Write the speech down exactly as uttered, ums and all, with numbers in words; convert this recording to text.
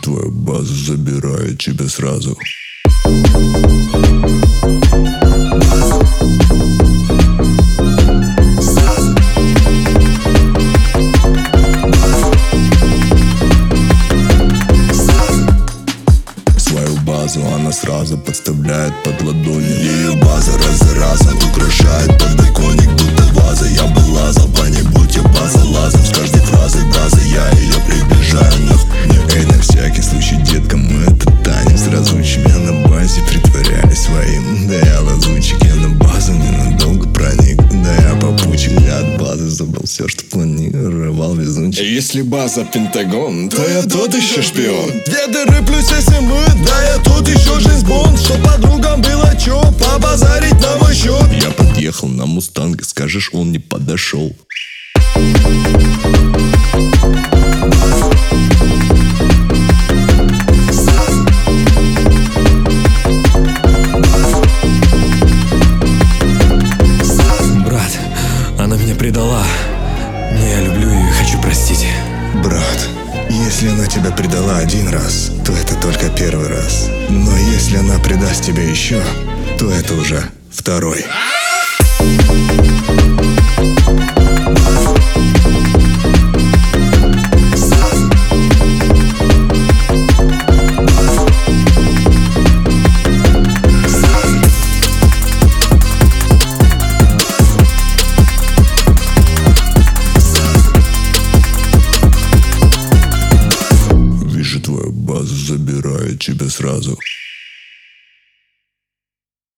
твою базу, забираю тебя сразу. Свою базу она сразу подставляет под ладони. Ее база раз за разом украшает подоконник, будто ваза. Я бы лазал по ней, будь я база лазом. С каждой фразой база я ее приближаю нахуй. Эй, на всякий случай, детка, мы это танец разучим. Я на базе притворяюсь своим. Да я лазучик, я на базу ненадолго проник. Да я попутчик, я от базы забрал все, что планировал везунчик. Если база Пентагон, то я тот еще шпион. Две дыры плюс если мы, да я тут еще Джеймс Бонд. Что подругам было чё, побазарить на мой счет. Я подъехал на мустанге, скажешь, он не подошел. Брат, она меня предала. Но я люблю ее и хочу простить. Брат, если она тебя предала один раз, то это только первый раз. Но если она предаст тебя еще, то это уже второй. Вижу твою базу, забираю тебя сразу.